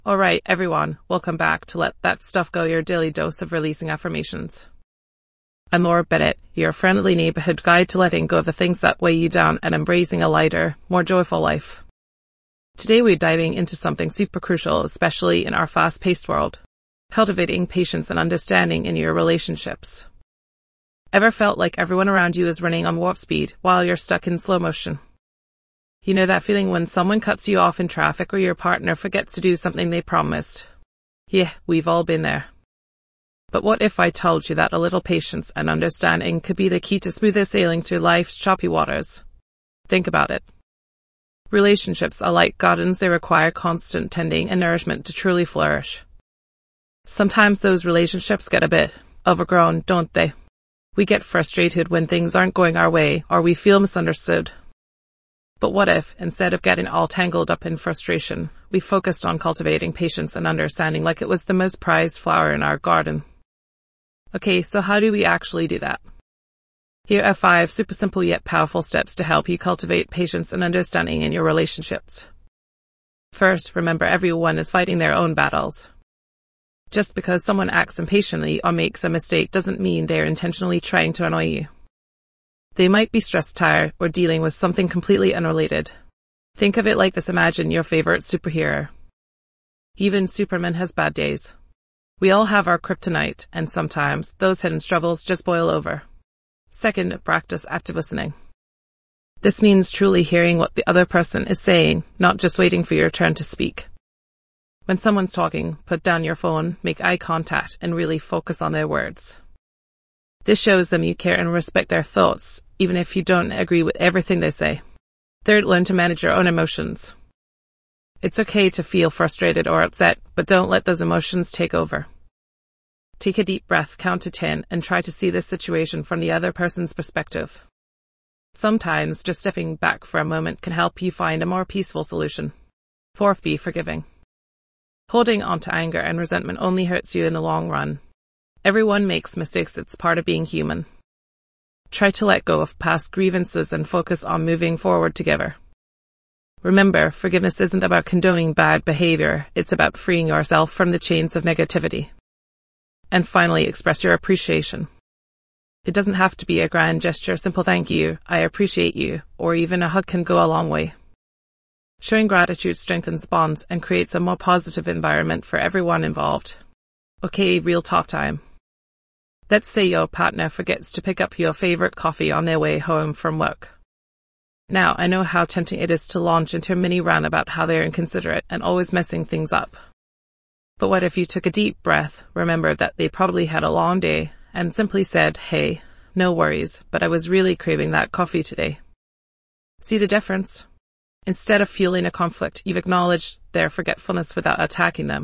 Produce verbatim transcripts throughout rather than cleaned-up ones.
All right, everyone, welcome back to Let That Stuff Go, your daily dose of releasing affirmations. I'm Laura Bennett, your friendly neighborhood guide to letting go of the things that weigh you down and embracing a lighter, more joyful life. Today we're diving into something super crucial, especially in our fast-paced world: cultivating patience and understanding in your relationships. Ever felt like everyone around you is running on warp speed while you're stuck in slow motion? You know that feeling when someone cuts you off in traffic or your partner forgets to do something they promised? Yeah, we've all been there. But what if I told you that a little patience and understanding could be the key to smoother sailing through life's choppy waters? Think about it. Relationships are like gardens; they require constant tending and nourishment to truly flourish. Sometimes those relationships get a bit overgrown, don't they? We get frustrated when things aren't going our way, or we feel misunderstood. But what if, instead of getting all tangled up in frustration, we focused on cultivating patience and understanding like it was the most prized flower in our garden? Okay, so how do we actually do that? Here are five super simple yet powerful steps to help you cultivate patience and understanding in your relationships. First, remember everyone is fighting their own battles. Just because someone acts impatiently or makes a mistake doesn't mean they're intentionally trying to annoy you. They might be stressed, tired, or dealing with something completely unrelated. Think of it like this: imagine your favorite superhero. Even Superman has bad days. We all have our kryptonite, and sometimes those hidden struggles just boil over. Second, practice active listening. This means truly hearing what the other person is saying, not just waiting for your turn to speak. When someone's talking, put down your phone, make eye contact, and really focus on their words. This shows them you care and respect their thoughts, even if you don't agree with everything they say. Third, learn to manage your own emotions. It's okay to feel frustrated or upset, but don't let those emotions take over. Take a deep breath, count to ten, and try to see this situation from the other person's perspective. Sometimes just stepping back for a moment can help you find a more peaceful solution. Fourth, be forgiving. Holding on to anger and resentment only hurts you in the long run. Everyone makes mistakes; it's part of being human. Try to let go of past grievances and focus on moving forward together. Remember, forgiveness isn't about condoning bad behavior, it's about freeing yourself from the chains of negativity. And finally, express your appreciation. It doesn't have to be a grand gesture; simple thank you, I appreciate you, or even a hug can go a long way. Showing gratitude strengthens bonds and creates a more positive environment for everyone involved. Okay, real talk time. Let's say your partner forgets to pick up your favorite coffee on their way home from work. Now, I know how tempting it is to launch into a mini rant about how they're inconsiderate and always messing things up. But what if you took a deep breath, remembered that they probably had a long day, and simply said, "Hey, no worries, but I was really craving that coffee today." See the difference? Instead of fueling a conflict, you've acknowledged their forgetfulness without attacking them.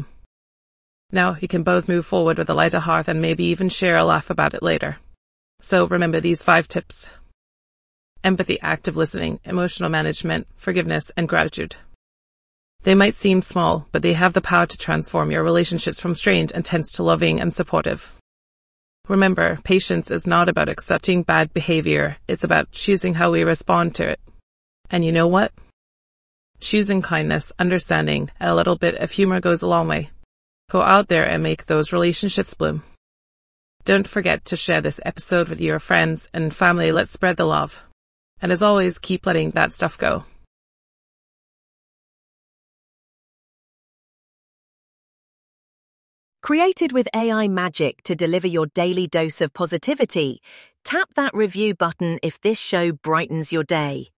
Now you can both move forward with a lighter heart and maybe even share a laugh about it later. So remember these five tips: empathy, active listening, emotional management, forgiveness, and gratitude. They might seem small, but they have the power to transform your relationships from strained and tense to loving and supportive. Remember, patience is not about accepting bad behavior, it's about choosing how we respond to it. And you know what? Choosing kindness, understanding, and a little bit of humor goes a long way. Go out there and make those relationships bloom. Don't forget to share this episode with your friends and family. Let's spread the love. And as always, keep letting that stuff go. Created with A I magic to deliver your daily dose of positivity, tap that review button if this show brightens your day.